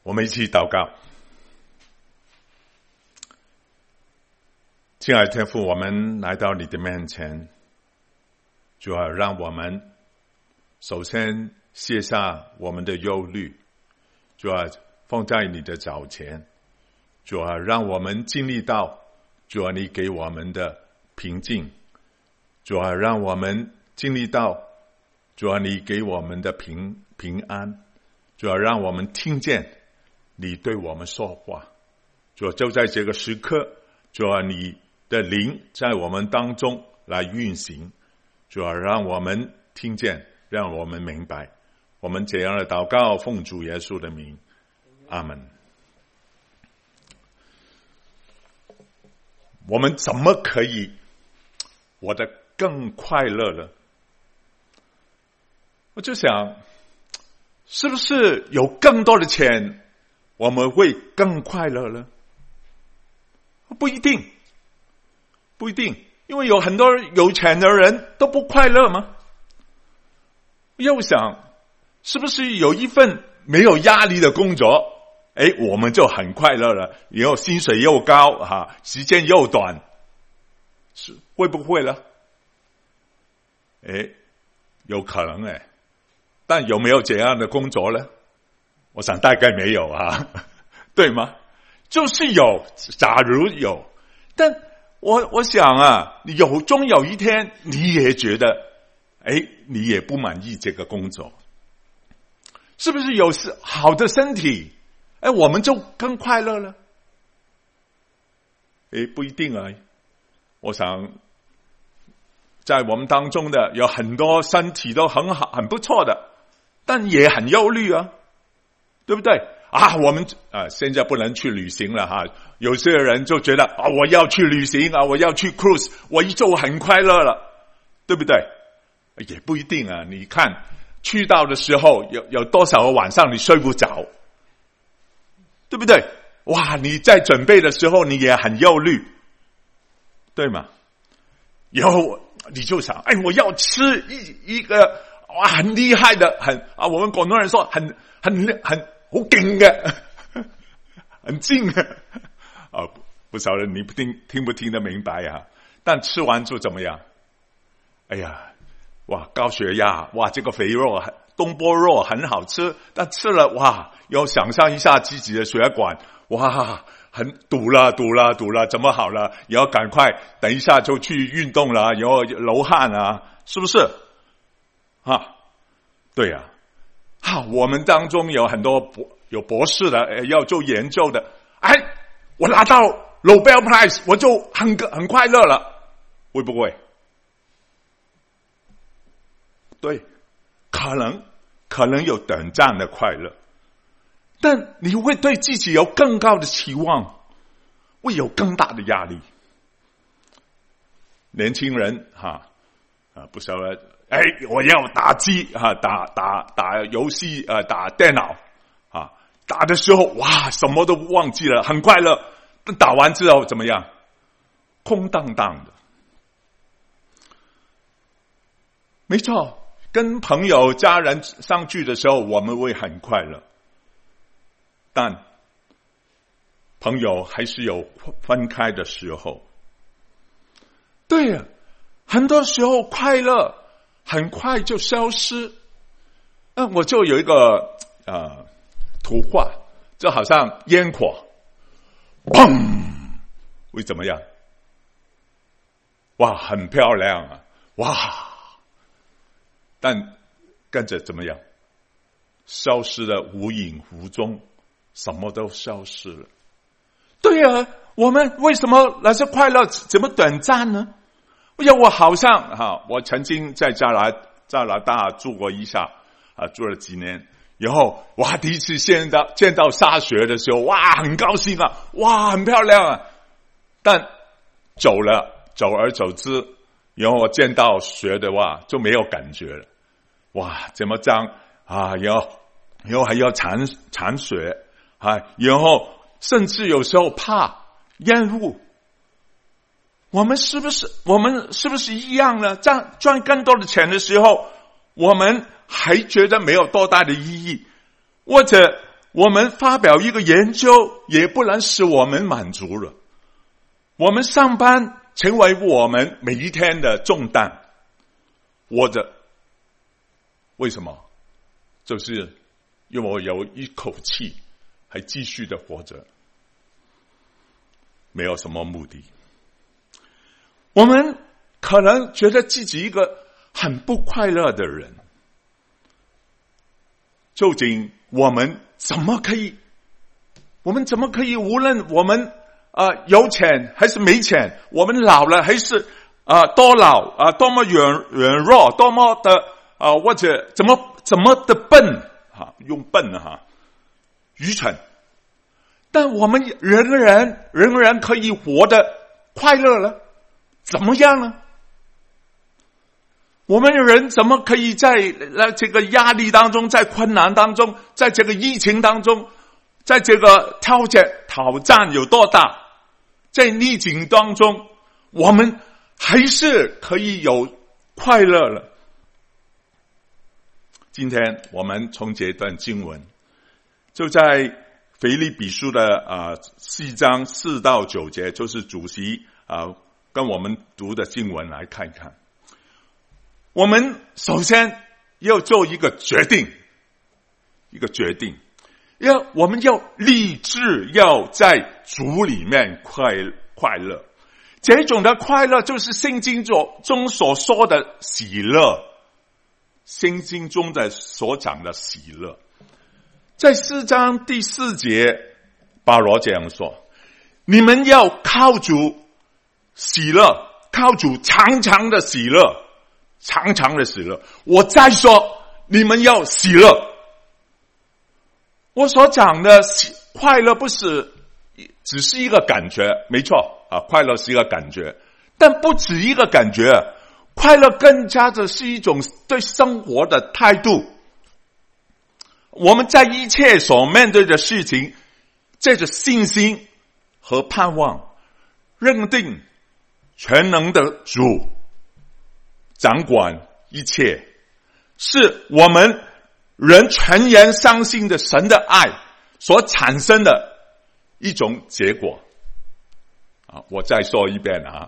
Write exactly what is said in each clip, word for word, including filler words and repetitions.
我们一起祷告。亲爱的天父，我们来到你的面前，主啊，让我们首先卸下我们的忧虑，主啊，放在你的脚前，主啊，让我们经历到主啊你给我们的平静，主啊，让我们经历到主啊你给我们的平平安，主啊，让我们听见你对我们说话，主啊，就在这个时刻，主啊，你的灵在我们当中来运行，主啊，让我们听见，让我们明白。我们这样的祷告，奉主耶稣的名，阿们。我们怎么可以活得更快乐了？我就想，是不是有更多的钱我们会更快乐了？不一定，不一定，因为有很多有钱的人都不快乐吗？又想，是不是有一份没有压力的工作，哎，我们就很快乐了，以后薪水又高哈，时间又短，是会不会了？哎，有可能哎，但有没有这样的工作呢？我想大概没有啊，对吗？就是有，假如有，但我我想啊，有终有一天你也觉得，哎，你也不满意这个工作，是不是有好的身体，哎，我们就更快乐了？哎，不一定啊。我想，在我们当中的有很多身体都很好、很不错的，但也很忧虑啊，对不对？啊，我们啊现在不能去旅行了哈。有些人就觉得啊，我要去旅行啊，我要去 cruise， 我一就很快乐了，对不对？也不一定啊。你看去到的时候，有有多少个晚上你睡不着，对不对？哇，你在准备的时候你也很忧虑，对吗？以后你就想，哎，我要吃一一个哇很厉害的，很啊，我们广东人说很很很好劲嘅，很劲嘅啊！不晓得你不听听不听得明白啊？但吃完就怎么样？哎呀，哇，高血压，哇，这个肥肉东坡肉很好吃，但吃了哇，要想象一下自己的血管，哇，很堵了，堵了，堵了，怎么好了？也要赶快，等一下就去运动了，然后流汗啊，是不是？啊，对呀、啊，啊，我们当中有很多博有博士的，要做研究的，哎，我拿到 Nobel Prize， 我就很很快乐了，会不会？对，可能可能有短暂的快乐。但你会对自己有更高的期望，会有更大的压力。年轻人哈啊，不晓得，哎，我要打机哈，打打打游戏啊，打电脑啊，打的时候哇，什么都忘记了，很快乐。但打完之后怎么样？空荡荡的。没错，跟朋友、家人相聚的时候，我们会很快乐。但朋友还是有分开的时候。对呀，很多时候快乐很快就消失。那我就有一个呃图画，就好像烟火，砰，会怎么样？哇，很漂亮啊！哇，但跟着怎么样？消失的无影无踪。什么都消失了。对啊，我们为什么那些快乐怎么短暂呢？哎呀，我好像哈，我曾经在加拿加拿大住过一下啊，住了几年，然后哇，第一次见到见到下雪的时候，哇，很高兴啊，哇，很漂亮啊。但走了，走而走之，然后我见到雪的话就没有感觉了。哇，怎么脏啊？然后然后还要铲铲雪。啊，然后甚至有时候怕厌恶，我们是不是我们是不是一样呢？赚赚更多的钱的时候，我们还觉得没有多大的意义，或者我们发表一个研究也不能使我们满足了。我们上班成为我们每一天的重担，活着为什么？就是因为我有一口气还继续的活着，没有什么目的。我们可能觉得自己一个很不快乐的人，究竟我们怎么可以我们怎么可以无论我们呃有钱还是没钱，我们老了还是呃多老啊、呃，多么软软弱，多么的啊、呃、或者怎么怎么的笨哈，用笨哈愚蠢，但我们仍然仍然可以活得快乐了，怎么样呢？我们人怎么可以在这个压力当中，在困难当中，在这个疫情当中，在这个挑战挑战有多大，在逆境当中，我们还是可以有快乐了。今天我们从这段经文，就在腓立比书的啊四章四到九节，就是主席啊跟我们读的经文来看看。我们首先要做一个决定，一个决定，要我们要立志要在主里面快快乐。这种的快乐就是圣经中所说的喜乐，圣经中的所讲的喜乐。在四章第四节，保罗这样说：你们要靠主喜乐，靠主长长的喜乐，长长的喜乐。我再说，你们要喜乐。我所讲的快乐不是只是一个感觉，没错啊，快乐是一个感觉，但不止一个感觉，快乐更加的是一种对生活的态度。我们在一切所面对的事情，借着信心和盼望，认定全能的主掌管一切，是我们人全然相信的神的爱所产生的一种结果。啊，我再说一遍啊，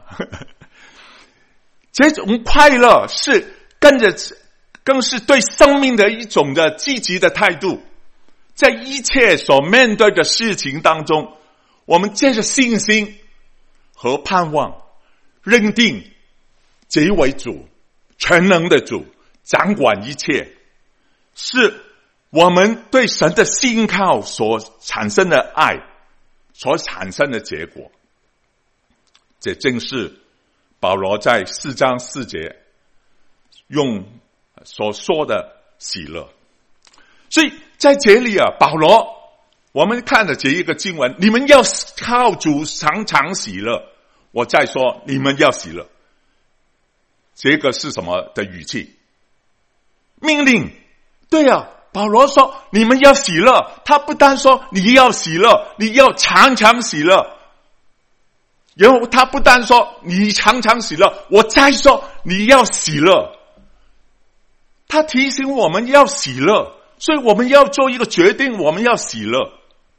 这种快乐是跟着，更是对生命的一种的积极的态度。在一切所面对的事情当中，我们借着信心和盼望，认定这位主，全能的主，掌管一切，是我们对神的信靠所产生的爱所产生的结果。这正是保罗在四章四节用所说的喜乐。所以在这里啊，保罗我们看的这一个经文，你们要靠主常常喜乐。我再说，你们要喜乐，这个是什么的语气？命令。对啊，保罗说你们要喜乐，他不单说你要喜乐，你要常常喜乐，然后他不单说你常常喜乐，我再说你要喜乐。他提醒我们要喜乐，所以我们要做一个决定，我们要喜乐。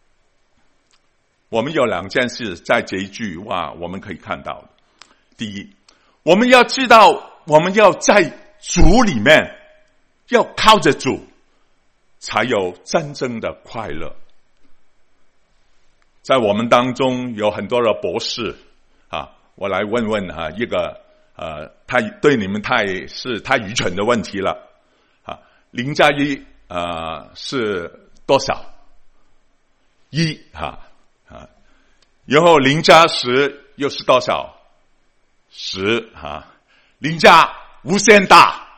我们有两件事在这一句话我们可以看到的。第一，我们要知道我们要在主里面，要靠着主才有真正的快乐。在我们当中有很多的博士啊，我来问问啊一个呃太对你们太是太愚蠢的问题了啊，零加一呃是多少？一哈啊，然后零加十又是多少？十哈，零加无限大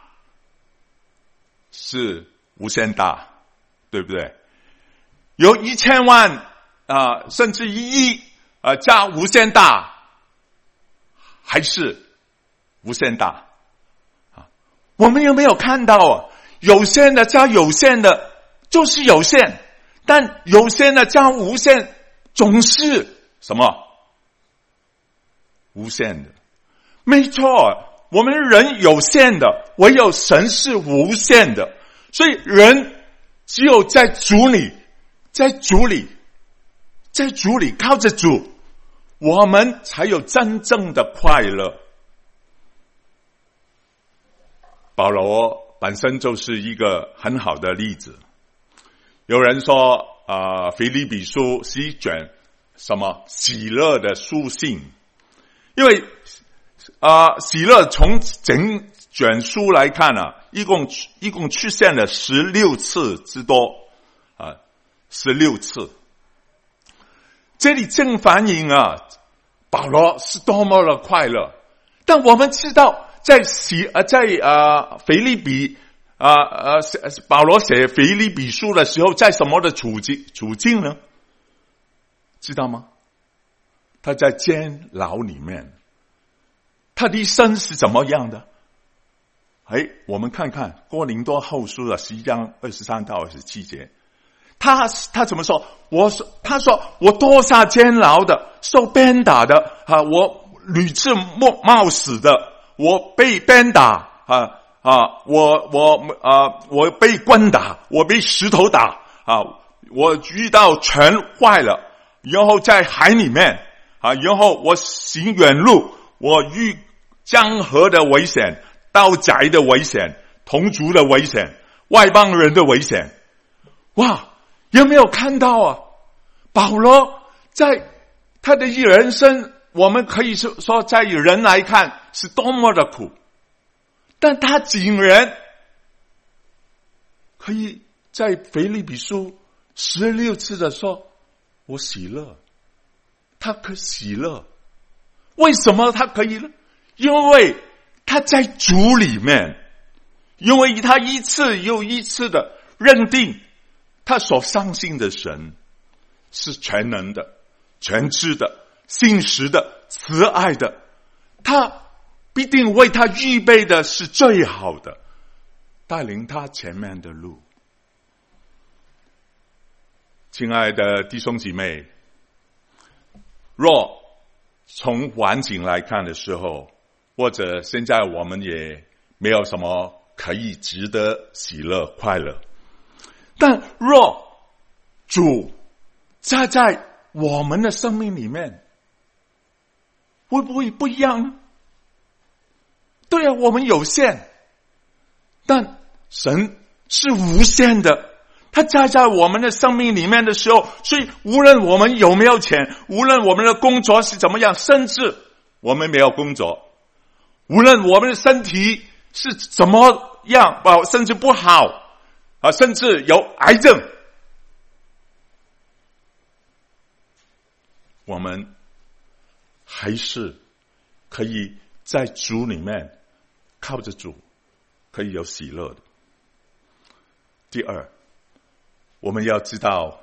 是无限大，对不对？有一千万啊、呃，甚至一亿啊、呃，加无限大还是无限大啊？我们有没有看到啊？有限的加有限的就是有限，但有限的加无限总是什么？无限的。没错，我们人有限的，唯有神是无限的。所以人只有在主里在主里，在主里靠着主，我们才有真正的快乐。保罗本身就是一个很好的例子。有人说啊，腓立比书是一卷什么喜乐的书信，因为啊、呃，喜乐从整卷书来看啊，一共一共出现了十六次之多啊，十六次。这里正反映啊，保罗是多么的快乐。但我们知道，在喜呃在啊腓立比啊呃保罗写腓立比书的时候，在什么的处境处境呢？知道吗？他在监牢里面，他的一生是怎么样的？哎，我们看看哥林多后书的十一章二十三到二十七节，他他怎么说？我说，他说我多下监牢的，受鞭打的啊，我屡次冒冒死的，我被鞭打啊啊，我我啊我被棍打，我被石头打啊，我遇到船坏了，然后在海里面啊，然后我行远路，我遇江河的危险，盗贼的危险，同族的危险，外邦人的危险。哇，有没有看到啊？保罗在他的人生，我们可以说在人来看是多么的苦，但他竟然可以在腓立比书十六次的说我喜乐，他可喜乐。为什么他可以呢？因为他在主里面，因为他一次又一次的认定他所相信的神是全能的、全知的、信实的、慈爱的，他必定为他预备的是最好的，带领他前面的路。亲爱的弟兄姐妹，若从环境来看的时候，或者现在我们也没有什么可以值得喜乐快乐，但若主加在我们的生命里面，会不会不一样呢？对啊，我们有限，但神是无限的，他加在我们的生命里面的时候，所以无论我们有没有钱，无论我们的工作是怎么样，甚至我们没有工作，无论我们的身体是怎么样，甚至不好啊，甚至有癌症，我们还是可以在主里面靠着主，可以有喜乐的。第二，我们要知道，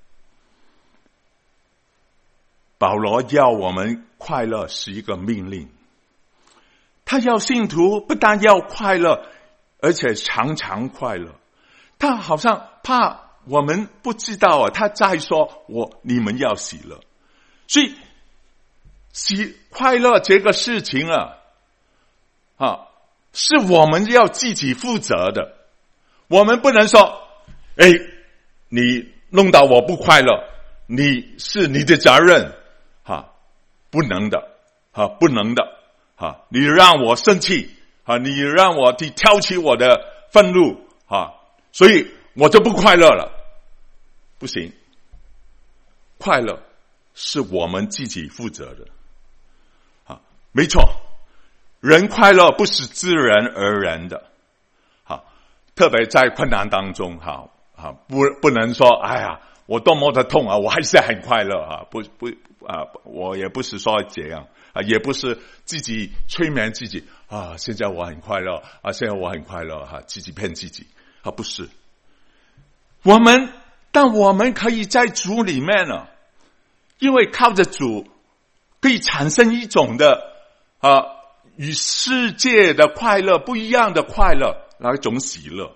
保罗要我们快乐是一个命令，他要信徒不但要快乐，而且常常快乐。他好像怕我们不知道啊，他在说我你们要喜乐。所以喜快乐这个事情啊啊是我们要自己负责的。我们不能说哎，你弄到我不快乐，你是你的责任啊，不能的啊，不能的啊，你让我生气啊，你让我去挑起我的愤怒啊，所以我就不快乐了。不行，快乐是我们自己负责的啊，没错，人快乐不是自然而然的啊，特别在困难当中哈啊，不不能说哎呀，我多么的痛啊，我还是很快乐啊，不不啊，我也不是说这样啊，也不是自己催眠自己啊，现在我很快乐啊，现在我很快乐哈、啊，自己骗自己啊，不是。我们但我们可以在主里面呢，因为靠着主可以产生一种的啊与世界的快乐不一样的快乐，那一种喜乐。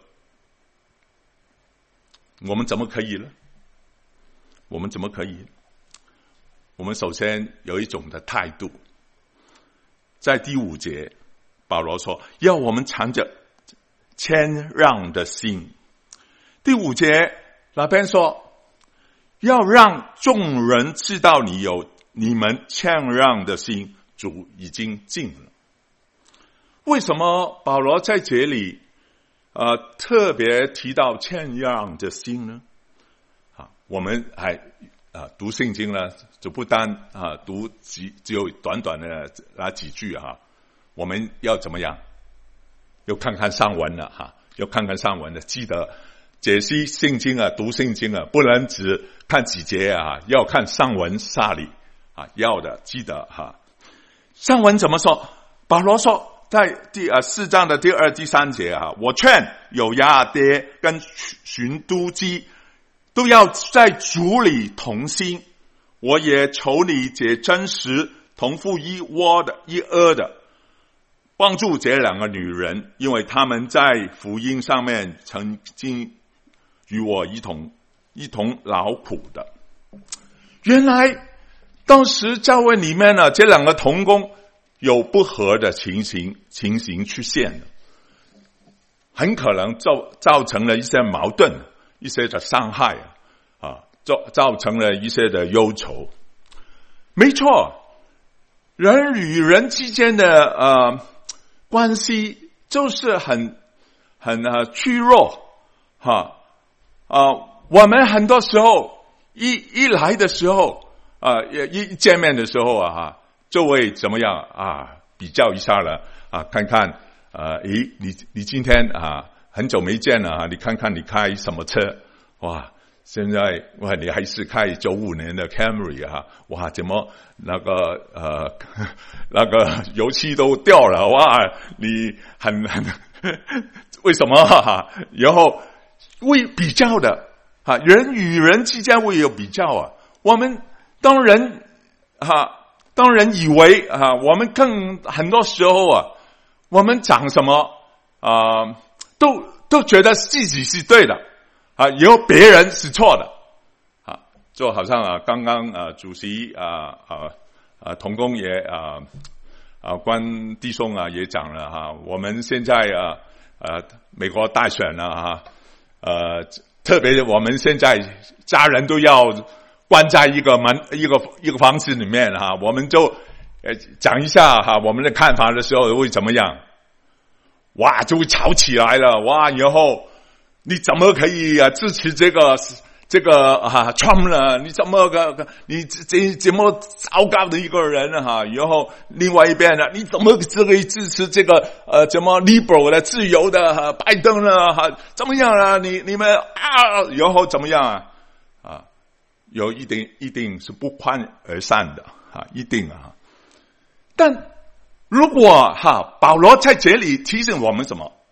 我们怎么可以呢？我们怎么可以？我们首先有一种的态度，在第五节保罗说要我们藏着谦让的心。第五节那边说要让众人知道你有你们谦让的心，主已经尽了。为什么保罗在这里呃特别提到谦让的心呢？啊，我们还啊读圣经呢，就不单啊读几只有短短的那几句哈、啊，我们要怎么样？要看看上文了哈、啊，要看看上文的，记得解析圣经啊，读圣经啊，不能只看几节啊，要看上文下理啊，要的记得哈、啊。上文怎么说？保罗说。在第呃四章的第二、第三节啊，我劝有亚爹跟寻都基都要在主里同心，我也求你借真实同父一窝的一阿的，帮助这两个女人，因为他们在福音上面曾经与我一同一同劳苦的。原来当时教会里面呢，这两个同工有不和的情形情形出现了，很可能造造成了一些矛盾，一些的伤害啊，造造成了一些的忧愁。没错，人与人之间的呃关系就是很很呃脆弱哈啊、呃，我们很多时候一一来的时候啊、呃，一见面的时候啊哈。就会怎么样啊？比较一下了啊，看看呃，诶，你你今天啊很久没见了啊，你看看你开什么车？哇，现在哇你还是开九五年的 Camry 啊，哇，怎么那个呃那个油漆都掉了？哇，你很很为什么哈？然后会比较的啊，人与人之间会有比较啊。我们当人哈。当然以为啊，我们更很多时候啊，我们讲什么啊，都都觉得自己是对的啊，有别人是错的啊，就好像啊，刚刚啊，主席啊啊啊，同工也啊啊，关弟兄啊也讲了哈、啊，我们现在啊呃、啊，美国大选了哈，呃，特别我们现在家人都要。关在一个门一个一个房子里面哈，我们就呃讲一下哈我们的看法的时候会怎么样？哇，就会吵起来了哇！然后你怎么可以啊支持这个这个啊 Trump 呢？你怎么个你这这么糟糕的一个人呢哈？然后另外一边呢，你怎么可以支持这个呃怎么 liberal 的自由的、啊、拜登呢？哈，怎么样啊？你你们啊，然后怎么样啊？啊？有一定一定是不欢而散的啊，一定啊。但如果哈，保罗在这里提醒我们什么？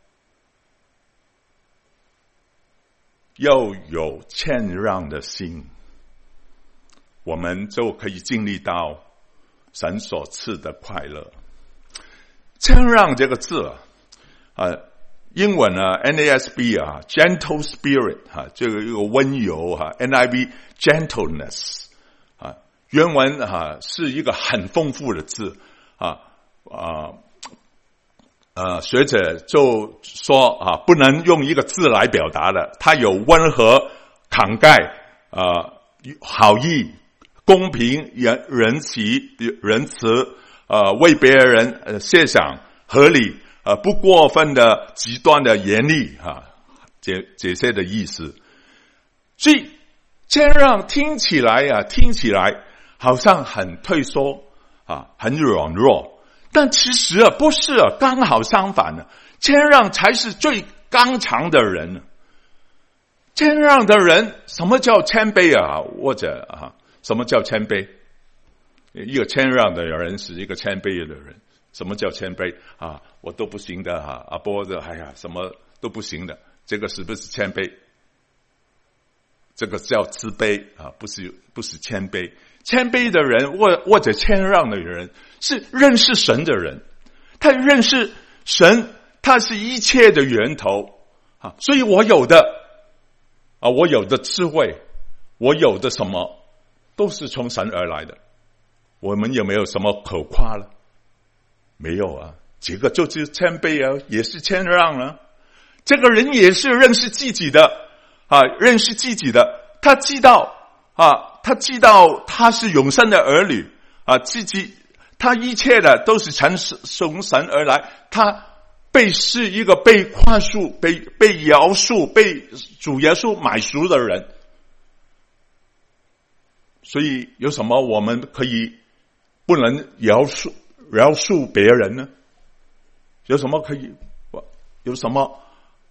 要有谦让的心，我们就可以经历到神所赐的快乐。谦让这个字啊，呃英文呢 N A S B 啊 gentle spirit 哈、啊，这个一个温柔哈、啊、N I V gentleness 啊，原文哈、啊、是一个很丰富的字啊啊呃学者就说啊不能用一个字来表达的，它有温和、慷慨、啊好意、公平、仁仁慈、仁慈呃为别人呃设想、合理。呃，不过分的极端的严厉哈，这这些的意思。所以谦让听起来啊，听起来好像很退缩啊，很软弱，但其实啊不是啊，刚好相反的，谦让才是最刚强的人。谦让的人，什么叫谦卑啊？或者啊，什么叫谦卑？一个谦让的人是一个谦卑的人。什么叫谦卑啊？我都不行的哈，啊，波的，哎呀，什么都不行的，这个是不是谦卑？这个叫自卑啊，不是不是谦卑。谦卑的人或或者谦让的人是认识神的人，他认识神，他是一切的源头啊，所以我有的啊，我有的智慧，我有的什么，都是从神而来的。我们有没有什么可夸了？没有啊，这个就是谦卑啊，也是谦让啊。这个人也是认识自己的啊，认识自己的，他知道啊，他知道他是永生的儿女啊，自己他一切的都是从从神而来，他被是一个被宽恕、被被饶恕、被主耶稣买赎的人。所以有什么我们可以不能饶恕饶恕别人呢？有什么可以有什么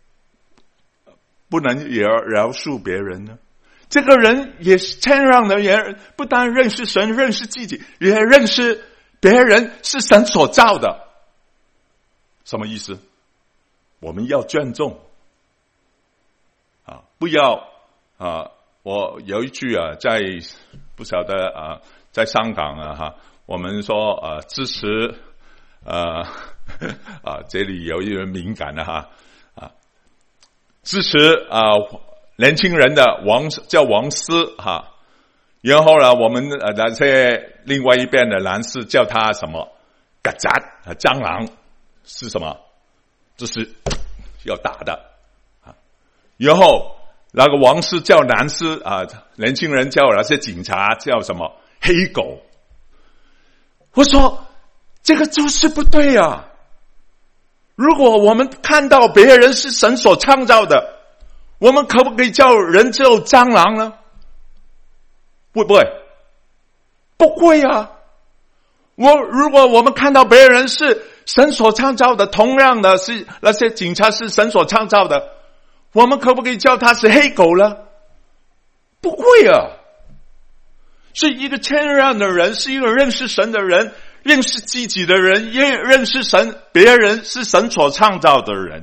不能饶饶恕别人呢？这个人也是谦让的人，不但认识神，认识自己，也认识别人是神所造的。什么意思？我们要尊重啊，不要啊！我有一句啊，在不晓得啊，在香港啊哈，我们说啊支持啊啊，这里有一点敏感的哈啊，支持啊年轻人的王叫王师哈，然后呢，我们呃那些另外一边的男士叫他什么曱甴啊蟑螂是什么？这是要打的啊，然后。那个王师叫男师啊，年轻人叫那些警察叫什么黑狗。我说这个就是不对啊！如果我们看到别人是神所创造的，我们可不可以叫人叫蟑螂呢？会不会？不会啊！我如果我们看到别人是神所创造的，同样的是那些警察是神所创造的，我们可不可以叫他是黑狗呢？不会啊！是一个谦让的人，是一个认识神的人，认识自己的人，也认识神，别人是神所创造的人。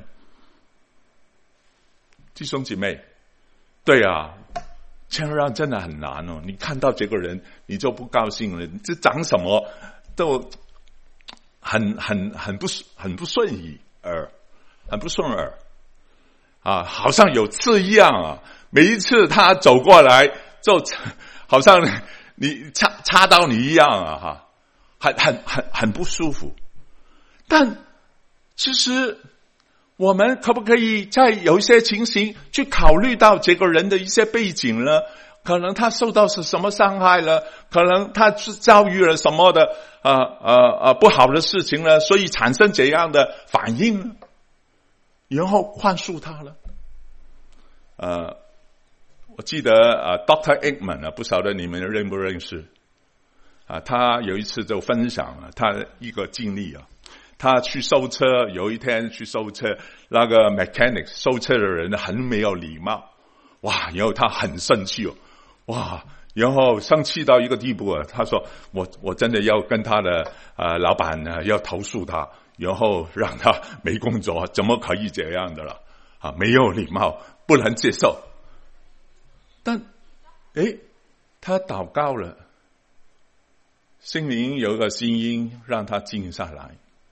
弟兄姐妹，对啊，谦让真的很难哦。你看到这个人，你就不高兴了，这讲什么都很很很不很不顺耳，很不顺耳。啊，好像有刺一样啊！每一次他走过来，就好像你插插到你一样啊！哈，很很很很不舒服。但其实我们可不可以在有一些情形去考虑到这个人的一些背景呢？可能他受到是什么伤害了？可能他是遭遇了什么的呃呃呃不好的事情呢？所以产生这样的反应呢？然后宽恕他了。呃，我记得啊 ，Doctor Aikman 啊，不晓得你们认不认识啊？他有一次就分享了他一个经历啊，他去收车，有一天去收车，那个 mechanic 收车的人很没有礼貌，哇！然后他很生气哦，哇！然后生气到一个地步啊，他说：“我我真的要跟他的呃老板呢要投诉他。”然后让他没工作，怎么可以这样的了？啊，没有礼貌，不能接受。但，诶，他祷告了，心灵有一个声音让他静下来。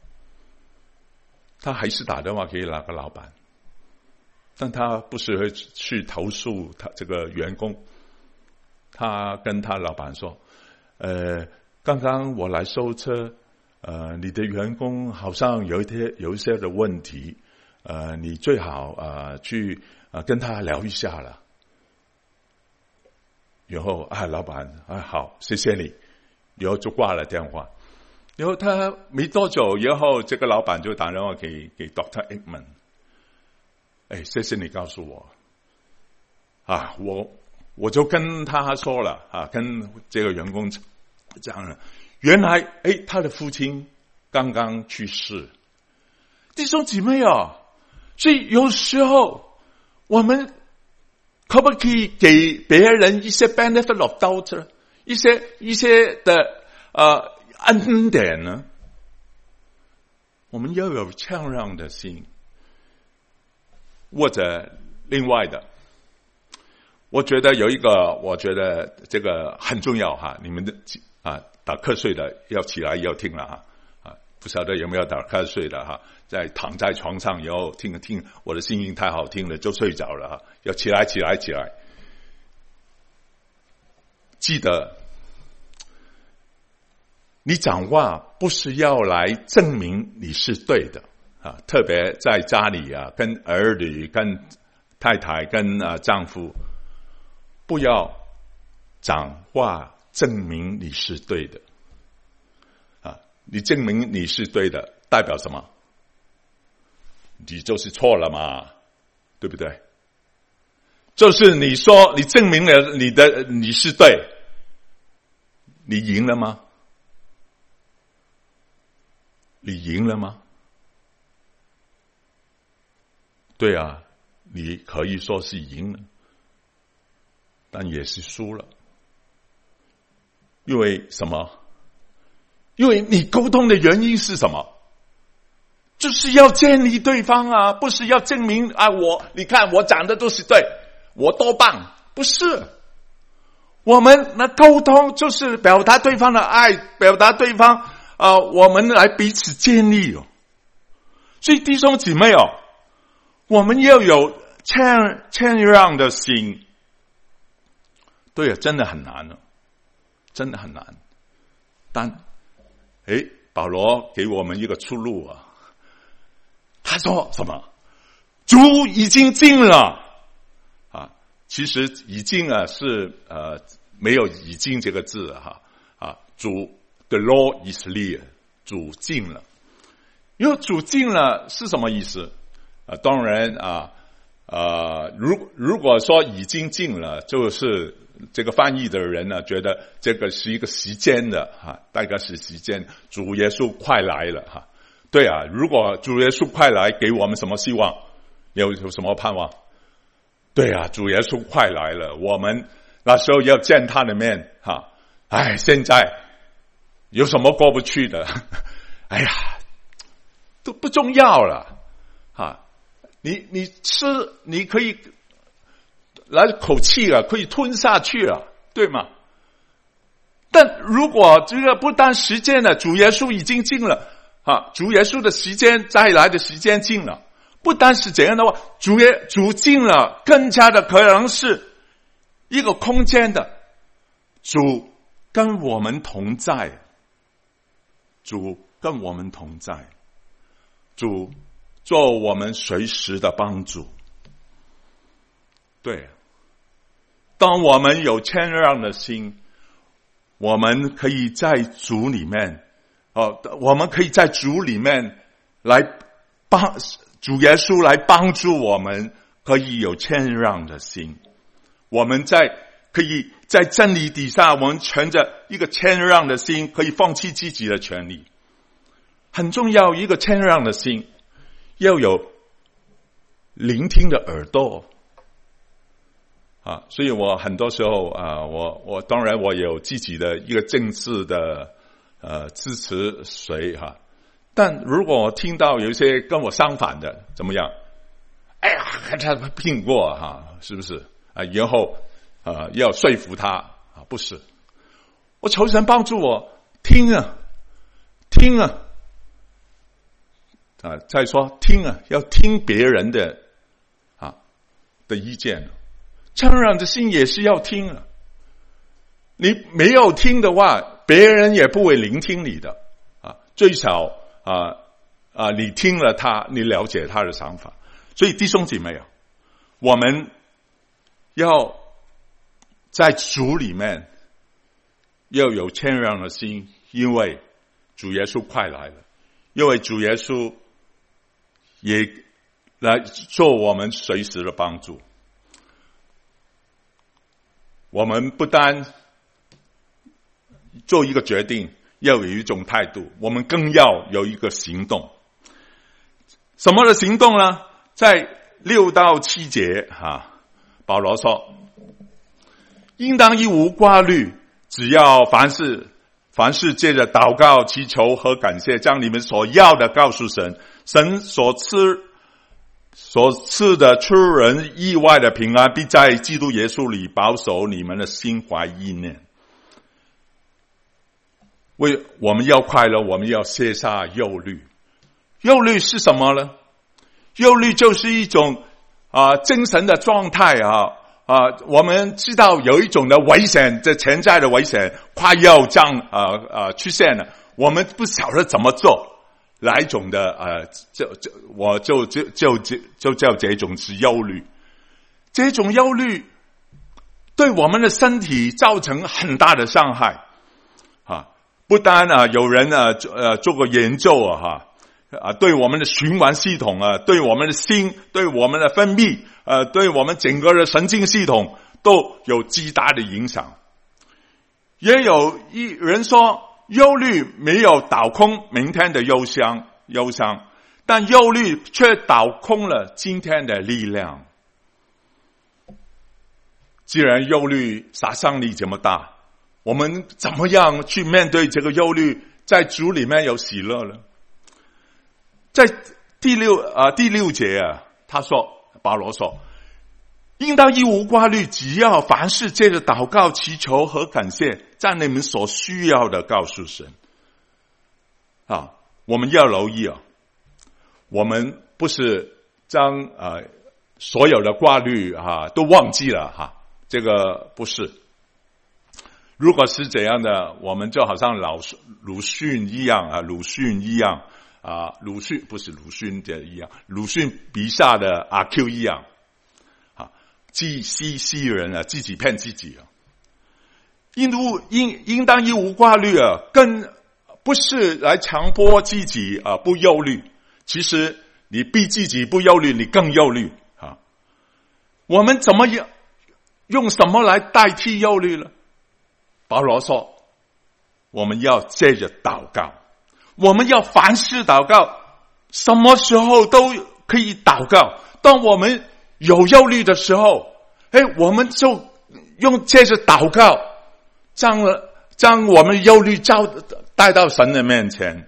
他还是打电话给那个老板，但他不是会去投诉他这个员工。他跟他老板说：“呃，刚刚我来收车。”呃，你的员工好像有一些有一些的问题，呃，你最好呃去呃跟他聊一下了。然后啊，老板啊，好，谢谢你，然后就挂了电话。然后他没多久，然后这个老板就打电话给给 Doctor Aikman， 哎，谢谢你告诉我，啊，我我就跟他说了啊，跟这个员工讲了。原来，哎，他的父亲刚刚去世。弟兄姐妹啊，所以有时候我们可不可以给别人一些 benefit of doubt， 一些一些的呃恩典呢？我们要有谦让的心，或者另外的，我觉得有一个，我觉得这个很重要哈，你们的啊。打瞌睡的要起来要听了哈啊，不晓得有没有打瞌睡的哈，在躺在床上以后听听我的声音太好听了就睡着了哈，要起来起来起来，记得你讲话不是要来证明你是对的啊，特别在家里啊，跟儿女、跟太太、跟啊丈夫，不要讲话证明你是对的啊，你证明你是对的，代表什么？你就是错了嘛，对不对？就是你说你证明了你的你是对，你赢了吗？你赢了吗？对啊，你可以说是赢了，但也是输了。因为什么？因为你沟通的原因是什么？就是要建立对方啊，不是要证明啊我你看我讲的都是对，我多棒，不是。我们的沟通就是表达对方的爱，表达对方啊、呃，我们来彼此建立哦。所以弟兄姊妹哦，我们要有谦谦让的心。对啊，真的很难哦，真的很难。但诶，保罗给我们一个出路啊。他说什么？主已经进了啊！其实已经啊是呃没有已经这个字哈啊，主 the Lord is near， 主进了。因为主进了是什么意思？啊，当然啊呃，如如果说已经进了，就是这个翻译的人呢觉得这个是一个时间的哈，大概是时间，主耶稣快来了哈。对啊，如果主耶稣快来，给我们什么希望？有有什么盼望？对啊，主耶稣快来了，我们那时候要见他的面哈。哎，现在有什么过不去的？哎呀，都不重要了哈。你你吃你可以来口气了，可以吞下去了，对吗？但如果这个不单时间了，主耶稣已经进了。啊，主耶稣的时间再来的时间近了，不单是这样的话，主耶主近了，更加的可能是一个空间的，主跟我们同在，主跟我们同在，主做我们随时的帮助。对，当我们有谦让的心，我们可以在主里面。哦，我们可以在主里面来帮主耶稣来帮助我们，可以有谦让的心。我们在可以在真理底下，我们存着一个谦让的心，可以放弃自己的权利。很重要，一个谦让的心，要有聆听的耳朵啊。所以我很多时候啊，我我当然我有自己的一个政治的。呃，支持谁哈？但如果我听到有一些跟我相反的，怎么样？哎呀，他拼过哈，是不是啊？以后啊要说服他啊，不是。我求神帮助我听啊，听啊，啊，再说听啊，要听别人的啊的意见，谦让的心也是要听啊。你没有听的话，别人也不会聆听你的啊。最少啊啊，你听了他，你了解他的想法。所以弟兄姐妹啊，我们要在主里面要有谦让的心，因为主耶稣快来了，因为主耶稣也来做我们随时的帮助。我们不单做一个决定，要有一种态度，我们更要有一个行动。什么的行动呢？在六到七节哈，保罗说，应当一无挂虑，只要凡事凡事借着祷告、祈求和感谢，将你们所要的告诉神，神所赐所赐的出人意外的平安，必在基督耶稣里保守你们的心怀意念。为我们要快乐，我们要卸下忧虑。忧虑是什么呢？忧虑就是一种啊、呃、精神的状态啊啊、呃，我们知道有一种的危险，这潜在的危险快要这样啊啊出现了，我们不晓得怎么做，哪一种的呃，就就我就就就就就叫这种是忧虑。这种忧虑对我们的身体造成很大的伤害啊！不单啊有人啊呃做过研究啊哈啊，对我们的循环系统啊，对我们的心，对我们的分泌，呃，对我们整个的神经系统都有极大的影响。也有一人说，忧虑没有倒空明天的忧伤，忧伤，但忧虑却倒空了今天的力量。既然忧虑杀伤力这么大，我们怎么样去面对这个忧虑，在主里面有喜乐呢？在第六啊、呃、第六节啊，他说保罗说，应当一无挂虑，只要凡事借着祷告、祈求和感谢，将你们所需要的告诉神。啊，我们要留意啊，我们不是将呃所有的挂虑啊都忘记了哈、啊，这个不是。如果是这样的，我们就好像老鲁迅一样啊，鲁迅一样啊，鲁迅不是鲁迅的一样，鲁迅笔下的阿 Q 一样啊，自欺欺人啊，自己骗自己啊。应应应当一无挂虑啊，跟不是来强迫自己啊不忧虑，其实你逼自己不忧虑，你更忧虑啊。我们怎么用用什么来代替忧虑呢？保罗说，我们要借着祷告，我们要凡事祷告，什么时候都可以祷告。当我们有忧虑的时候，哎，我们就用借着祷告，将了将我们忧虑交带到神的面前。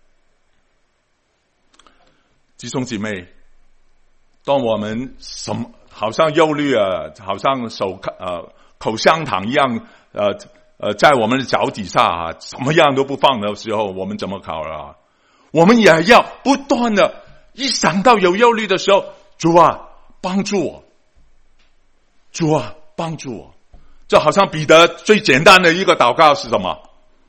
弟兄姊妹，当我们什么好像忧虑啊，好像手呃口香糖一样呃呃在我们的脚底下啊，什么样都不放的时候，我们怎么考啊？我们也要不断的，一想到有忧虑的时候，主啊帮助我，主啊帮助我。就好像彼得最简单的一个祷告是什么？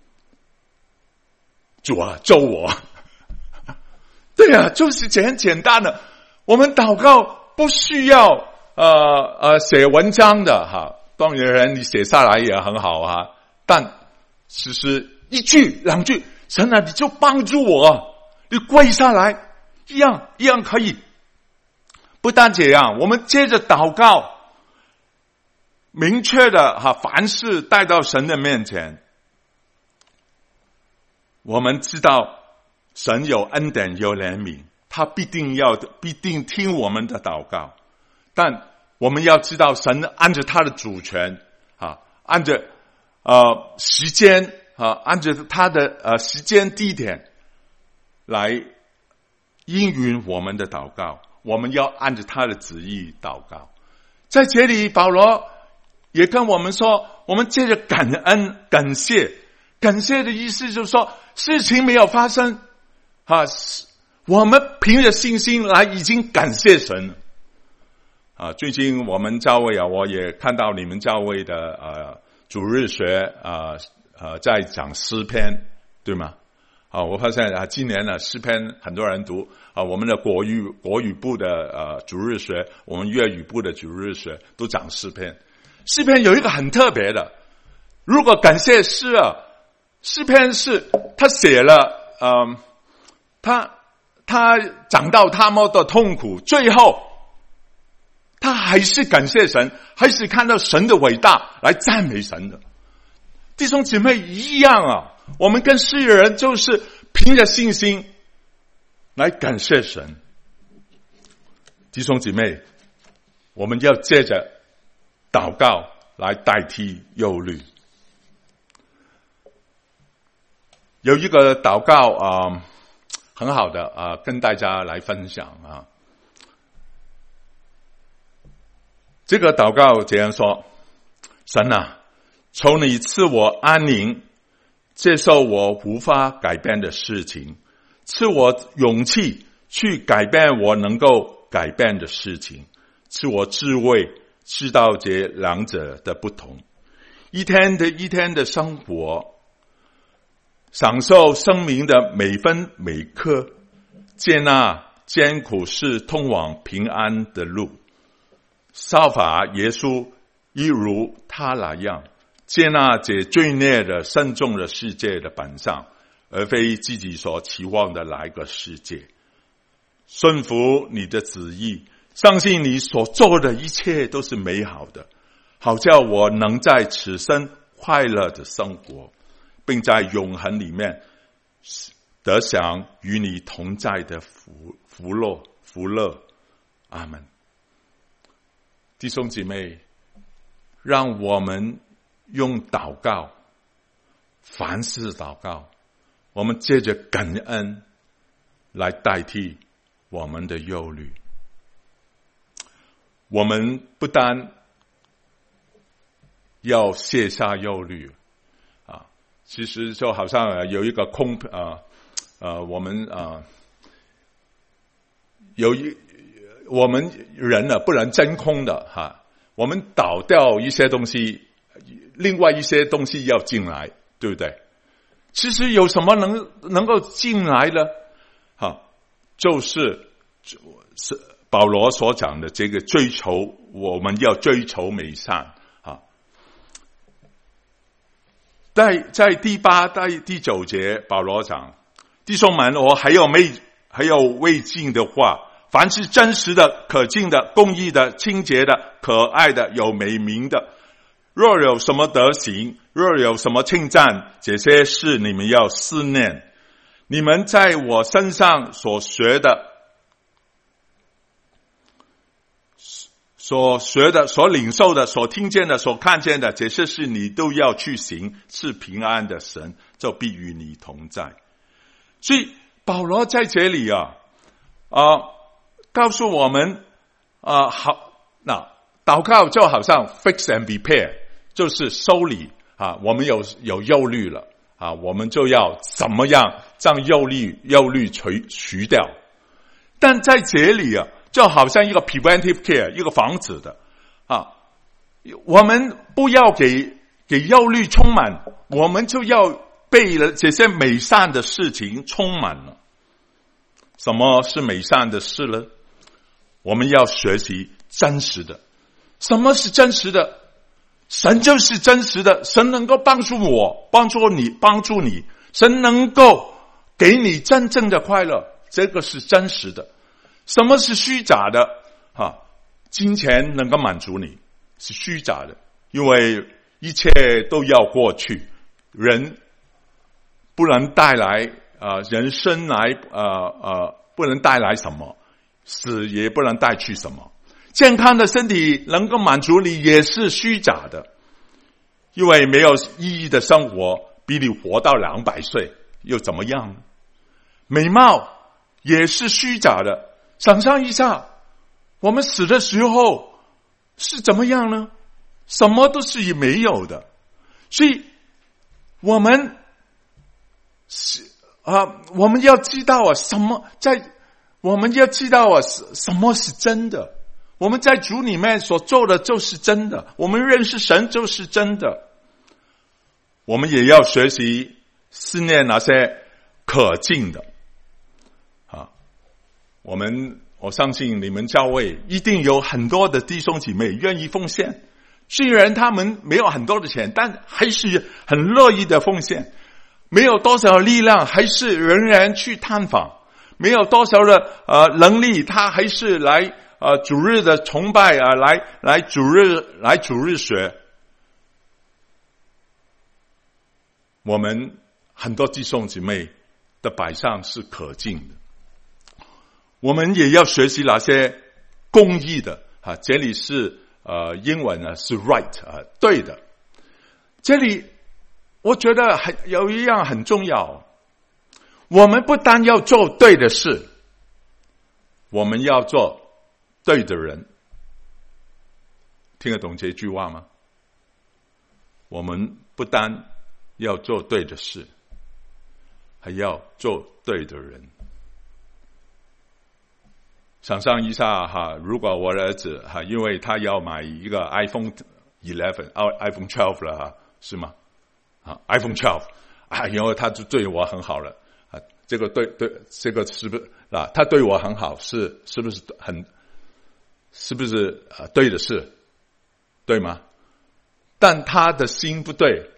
主啊救我。对啊，就是简简单的。我们祷告不需要呃呃写文章的哈，当然你写下来也很好哈，但其实一句两句，神啊你就帮助我，你跪下来一样一样可以。不但这样，我们接着祷告，明确的哈，凡事带到神的面前。我们知道神有恩典有怜悯，他必定要必定听我们的祷告，但我们要知道神按着他的主权啊，按着呃时间啊，按着他的呃时间地点来应允我们的祷告，我们要按着他的旨意祷告。在这里保罗也跟我们说，我们借着感恩感谢，感谢的意思就是说事情没有发生啊，我们凭着信心来已经感谢神啊。最近我们教会啊，我也看到你们教会的呃主日学啊呃在讲诗篇，对吗？啊，我发现啊，今年呢诗篇很多人读啊，我们的国语国语部的呃主日学，我们粤语部的主日学都讲诗篇。诗篇有一个很特别的，如果感谢诗啊，诗篇是他写了，嗯、呃，他他讲到他们的痛苦，最后他还是感谢神，还是看到神的伟大来赞美神的。弟兄姊妹一样啊，我们跟世人就是凭着信心来感谢神。弟兄姊妹，我们要借着祷告来代替忧虑。有一个祷告啊、呃，很好的啊、呃，跟大家来分享啊。这个祷告这样说：神啊，求你赐我安宁，接受我无法改变的事情，赐我勇气去改变我能够改变的事情，赐我智慧知道这两者的不同，一天的一天的生活，享受生命的每分每刻，接纳艰苦是通往平安的路，效法耶稣一如他那样接纳这罪孽的深重的世界的本相，而非自己所期望的那一个世界。顺服你的旨意，相信你所做的一切都是美好的，好叫我能在此生快乐的生活，并在永恒里面得享与你同在的福福乐福乐。阿们。弟兄姐妹，让我们用祷告，凡事祷告，我们借着感恩来代替我们的忧虑。我们不单要卸下忧虑啊，其实就好像有一个空啊呃我们啊有一我们人呢不能真空的哈、啊，我们倒掉一些东西，另外一些东西要进来，对不对？其实有什么能能够进来呢？哈、啊，就是是保罗所讲的这个追求，我们要追求美善啊。在在第八到第九节，保罗讲：弟兄们，我还有没还有未尽的话。凡是真实的、可敬的、公义的、清洁的、可爱的、有美名的，若有什么德行，若有什么称赞，这些事你们要思念。你们在我身上所学的、所学的、所领受的、所听见的、所看见的，这些事你都要去行，是平安的神就必与你同在。所以保罗在这里啊啊。呃告诉我们啊、呃，好，那祷告就好像 fix and repair， 就是收理啊，我们有有忧虑了啊，我们就要怎么样将忧虑忧虑除除掉。但在这里啊，就好像一个 preventive care， 一个防止的啊，我们不要给给忧虑充满，我们就要被了这些美善的事情充满了。什么是美善的事呢？我们要学习真实的。什么是真实的？神就是真实的，神能够帮助我，帮助你，帮助你，神能够给你真正的快乐，这个是真实的。什么是虚假的？哈，金钱能够满足你，是虚假的，因为一切都要过去，人不能带来呃人生来呃呃不能带来什么，死也不能带去什么。健康的身体能够满足你也是虚假的，因为没有意义的生活比你活到两百岁又怎么样呢？美貌也是虚假的，想象一下，我们死的时候是怎么样呢？什么都是没有的。所以我们是啊，我们要知道啊，什么在我们要知道啊，什么是真的。我们在主里面所做的就是真的，我们认识神就是真的。我们也要学习思念那些可敬的啊。我们我相信你们教会一定有很多的弟兄姐妹愿意奉献，虽然他们没有很多的钱，但还是很乐意的奉献。没有多少力量，还是仍然去探访；没有多少的呃能力，他还是来呃主日的崇拜啊，来来主日来主日学。我们很多弟兄姊妹的摆上是可敬的，我们也要学习那些公义的啊，这里是呃英文呢是 right 啊，对的。这里我觉得很有一样很重要，我们不单要做对的事，我们要做对的人。听得懂这句话吗？我们不单要做对的事，还要做对的人。想象一下哈，如果我的儿子哈，因为他要买一个 iPhone 十一、iPhone 十二了哈，是吗？啊 ，iPhone 十二啊，然后他就对我很好了啊，这个对对，这个是不是啊？他对我很好，是是不是很是不是啊？对的事，对吗？ 但他的心不对，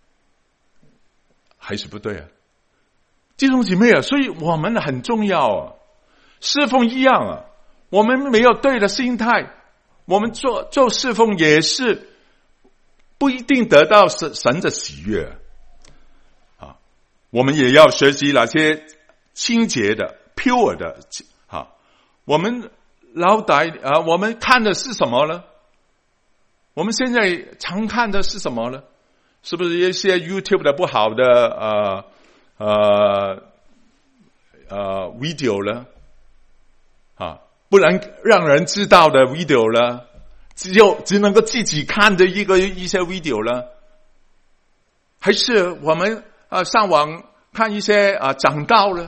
还是不对啊。弟兄姐妹啊，所以我们很重要啊，侍奉一样啊，我们没有对的心态，我们做做侍奉也是不一定得到神神的喜悦啊。我们也要学习那些清洁的 pure 的啊。我们脑袋啊，我们看的是什么呢？我们现在常看的是什么呢？是不是一些 YouTube 的不好的呃呃呃 video 呢？啊，不能让人知道的 video 呢？只有只能够自己看的一个一些 video 呢？还是我们啊、呃、上网看一些啊、呃、讲道呢？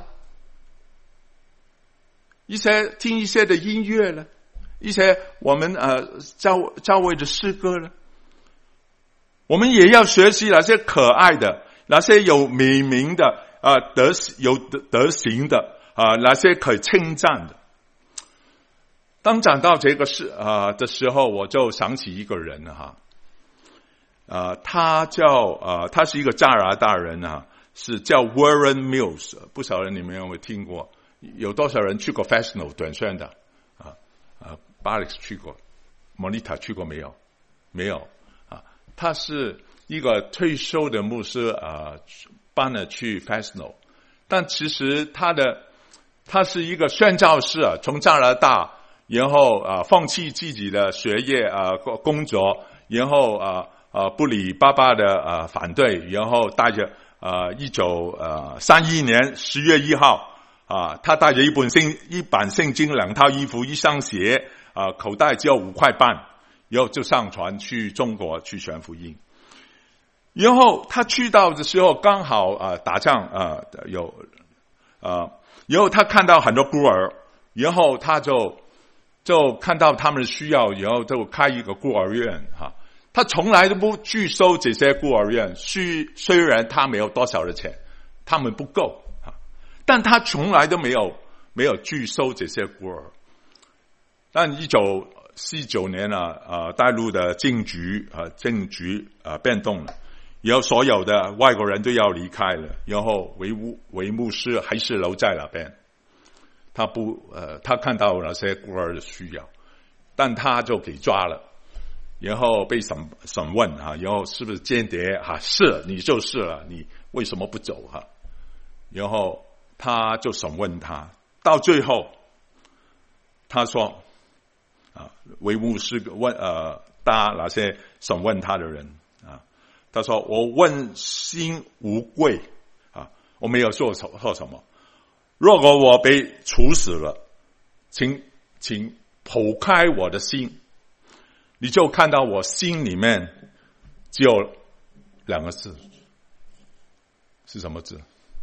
一些听一些的音乐呢？一些我们呃教教会的诗歌呢？我们也要学习那些可爱的，那些有美名的啊、呃、德有德德行的啊、呃、那些可以称赞的。当讲到这个事啊、呃、的时候，我就想起一个人哈，啊、呃，他叫啊、呃，他是一个加拿大人啊，是叫 Warren Mills， 不少人你们有没有听过？有多少人去过 Fresno 短宣的？啊啊 ，Alex 去过 ，Monita 去过没有？没有啊。他是一个退休的牧师啊，搬了去 Fresno， 但其实他的他是一个宣教士啊，从加拿大，然后啊放弃自己的学业啊工作，然后啊啊不理爸爸的啊反对，然后带着啊一九呃三一年十月一号。啊，他带着一本圣一版圣经、两套衣服、一双鞋，啊，口袋只有五块半，然后就上船去中国去传福音。然后他去到的时候，刚好啊打仗啊有啊，然后他看到很多孤儿，然后他就就看到他们的需要，然后就开一个孤儿院哈。他从来都不拒收这些孤儿院，虽虽然他没有多少的钱，他们不够。但他从来都没有没有拒收这些孤儿。但一九四九年呢，呃，大陆的政局啊、呃、政局啊、呃、变动了，然后所有的外国人都要离开了，然后维牧维牧师还是留在那边。他不呃，他看到那些孤儿的需要，但他就给抓了，然后被审审问哈、啊，然后是不是间谍哈、啊？是，你就是了，你为什么不走哈、啊？然后。他就审问他，到最后，他说：“啊，维牧师问呃，大那些审问他的人啊，他说我问心无愧啊，我没有做错什么。如果我被处死了，请请剖开我的心，你就看到我心里面只有两个字，是什么字？”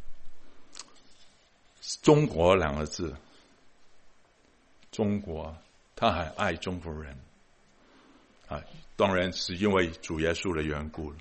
中国两个字，中国，他很爱中国人，啊，当然是因为主耶稣的缘故了。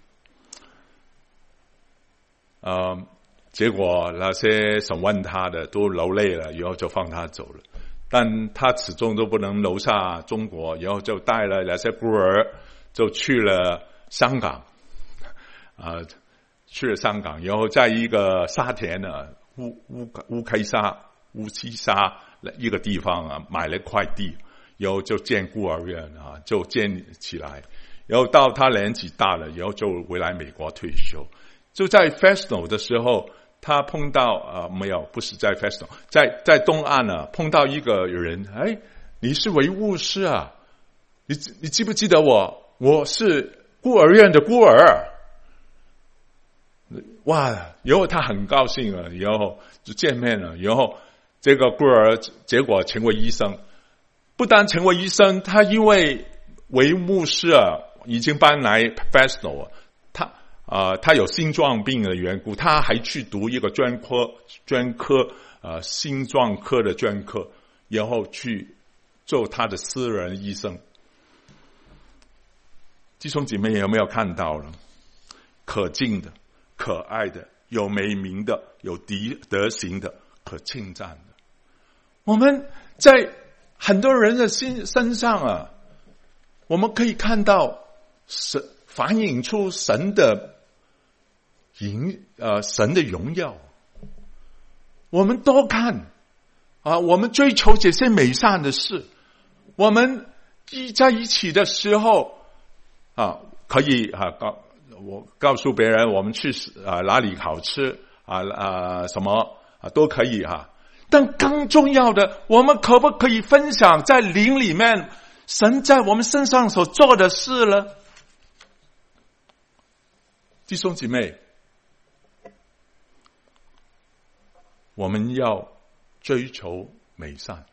呃，结果那些审问他的都流泪了，然后就放他走了。但他始终都不能留下中国，然后就带了那些孤儿，就去了香港，啊、呃，去了香港，然后在一个沙田呢。乌乌乌溪沙乌溪沙一个地方啊，买了块地，然后就建孤儿院啊，就建起来。然后到他年纪大了，然后就回来美国退休。就在 Fresno 的时候，他碰到啊、呃、没有，不是在 Fresno， 在在东岸呢、啊、碰到一个人，哎，你是维牧师啊？你你记不记得我？我是孤儿院的孤儿。哇！然后他很高兴了，然后就见面了。然后这个孤儿结果成为医生，不但成为医生，他因为维牧师啊已经搬来 Fresno， 他啊、呃、他有心脏病的缘故，他还去读一个专科专科啊、呃、心脏科的专科，然后去做他的私人医生。弟兄姐妹有没有看到了？可敬的。可爱的，有美名的，有德行的，可称赞的。我们在很多人的心身上啊，我们可以看到神反映出神的影呃神的荣耀。我们多看啊，我们追求这些美善的事，我们聚在一起的时候啊，可以啊告我告诉别人我们去啊哪里好吃啊啊什么啊都可以哈、啊。但更重要的，我们可不可以分享在灵里面神在我们身上所做的事呢？弟兄姐妹，我们要追求美善，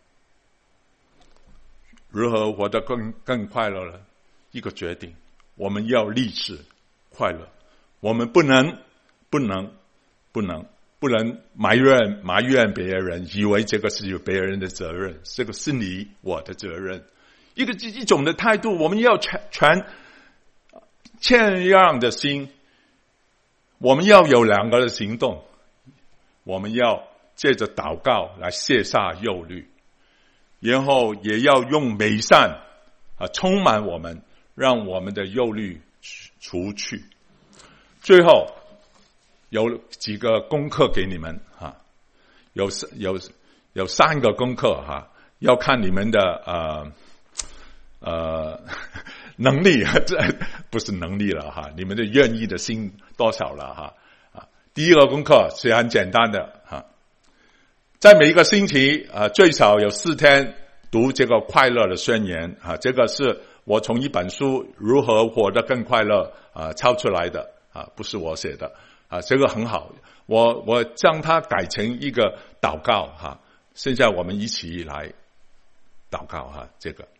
如何活得更更快乐呢？一个决定，我们要立志快乐，我们不能不能不能不能埋怨埋怨别人，以为这个是有别人的责任，这个是你我的责任。一个一种的态度，我们要全全谦让的心，我们要有两个的行动，我们要借着祷告来卸下忧虑，然后也要用美善啊充满我们，让我们的忧虑除去。最后有几个功课给你们哈，有有有三个功课哈，要看你们的呃呃能力，这不是能力了哈，你们的愿意的心多少了哈啊。第一个功课是很简单的哈，在每一个星期啊、呃、最少有四天读这个快乐的宣言啊，这个是我从一本书《如何活得更快乐》啊抄出来的啊，不是我写的。啊，这个很好，我我将它改成一个祷告哈。现在我们一起来祷告哈。这个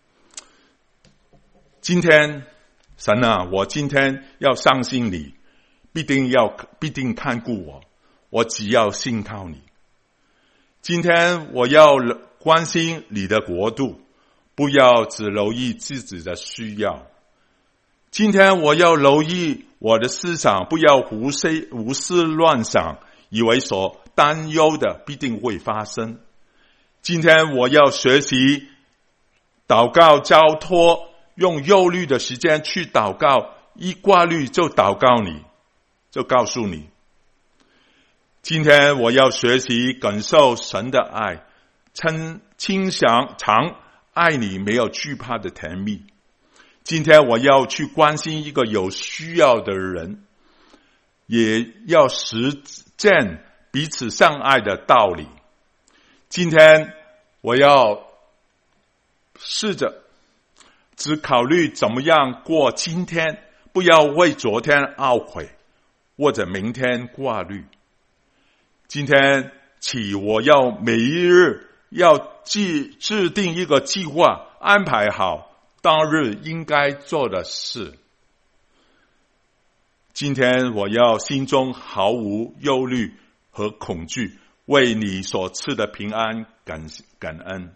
今天神啊，我今天要相信你，必定要必定看顾我，我只要信靠你。今天我要关心你的国度，不要只留意自己的需要。今天我要留意我的思想，不要胡思胡思乱想，以为所担忧的必定会发生。今天我要学习祷告交托，用忧虑的时间去祷告，一挂虑就祷告你，就告诉你。今天我要学习感受神的爱，称清详常爱你没有惧怕的甜蜜。今天我要去关心一个有需要的人，也要实践彼此相爱的道理。今天我要试着只考虑怎么样过今天，不要为昨天懊悔，或者明天挂虑。今天起我要每一日要制制定一个计划，安排好当日应该做的事。今天我要心中毫无忧虑和恐惧，为你所赐的平安感感恩。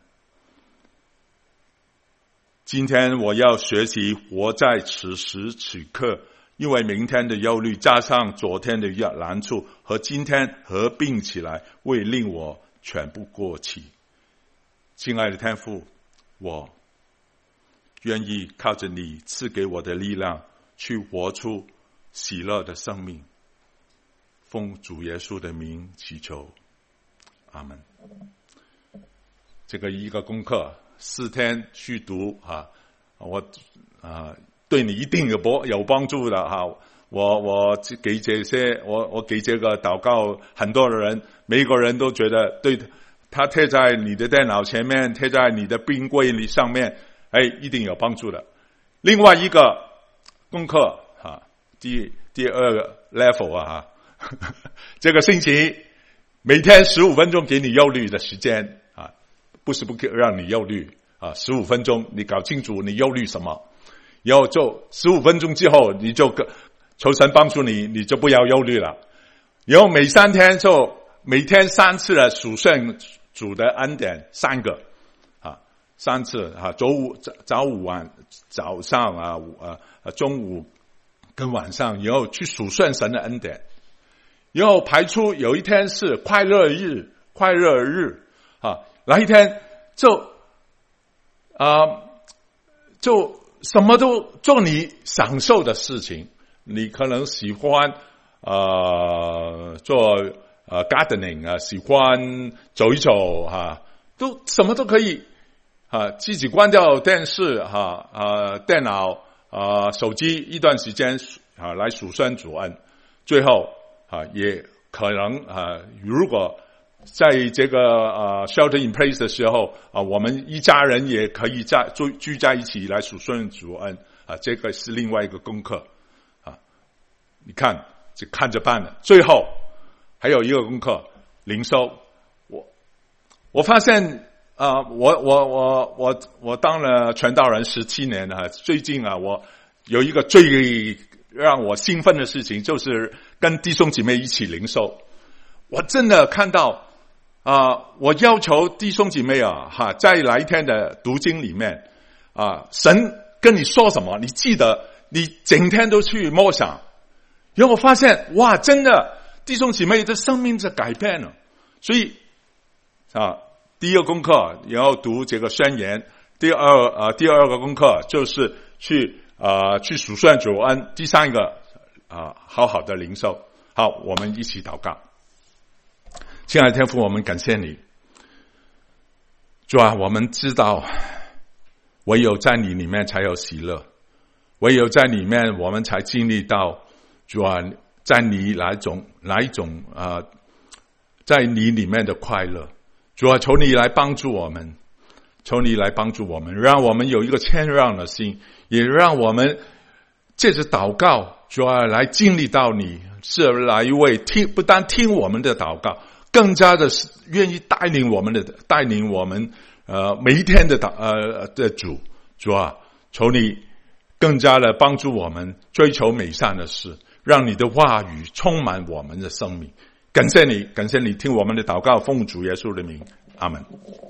今天我要学习活在此时此刻，因为明天的忧虑加上昨天的难处和今天合并起来，会令我全部过期。亲爱的天父，我愿意靠着你赐给我的力量，去活出喜乐的生命。奉主耶稣的名祈求，阿们。这个一个功课，四天去读啊，我啊对你一定有帮有帮助的哈。我我给这些，我我给这个祷告，很多的人，每一个人都觉得对，他贴在你的电脑前面，贴在你的冰柜里上面。哎，一定有帮助的。另外一个功课哈，第第二个 level 啊哈，这个星期每天十五分钟给你忧虑的时间啊，不是不让你忧虑啊，十五分钟你搞清楚你忧虑什么，然后就十五分钟之后你就求神帮助你，你就不要忧虑了。然后每三天就每天三次的数算主的恩典，三个。三次啊，周五早早午晚早上啊，啊中午跟晚上，然后去数算神的恩典，然后排出有一天是快乐日，快乐日啊，那一天就啊就什么都做你享受的事情。你可能喜欢呃做呃 gardening 啊，喜欢走一走哈，都什么都可以啊，自己关掉电视哈啊电脑啊手机一段时间啊来数算主恩，最后啊也可能啊如果在这个呃 shelter in place 的时候啊，我们一家人也可以在聚聚在一起来数算主恩啊，这个是另外一个功课啊。你看，就看着办了。最后还有一个功课，灵修。我我发现啊、呃，我我我我我当了传道人十七年了，最近啊，我有一个最让我兴奋的事情，就是跟弟兄姐妹一起灵修。我真的看到。啊、呃，我要求弟兄姐妹啊，哈，在来一天的读经里面，啊，神跟你说什么，你记得，你整天都去默想。然后我发现，哇，真的，弟兄姐妹的生命在改变了。所以，啊，第一个功课也要读这个宣言，第二呃，第二个功课就是去呃去数算主恩，第三个啊，好好的灵修。好，我们一起祷告。亲爱的天父，我们感谢你，主啊，我们知道唯有在你里面才有喜乐，唯有在里面我们才经历到主啊，在你哪一种哪一种啊、呃，在你里面的快乐。主啊，求你来帮助我们，求你来帮助我们，让我们有一个谦让的心，也让我们借着祷告，主啊，来经历到你是来一位听不单听我们的祷告，更加的愿意带领我们的带领我们呃每一天的呃的主主啊，求你更加的帮助我们追求美善的事，让你的话语充满我们的生命。感谢你，感谢你听我们的祷告，奉主耶稣的名，阿们。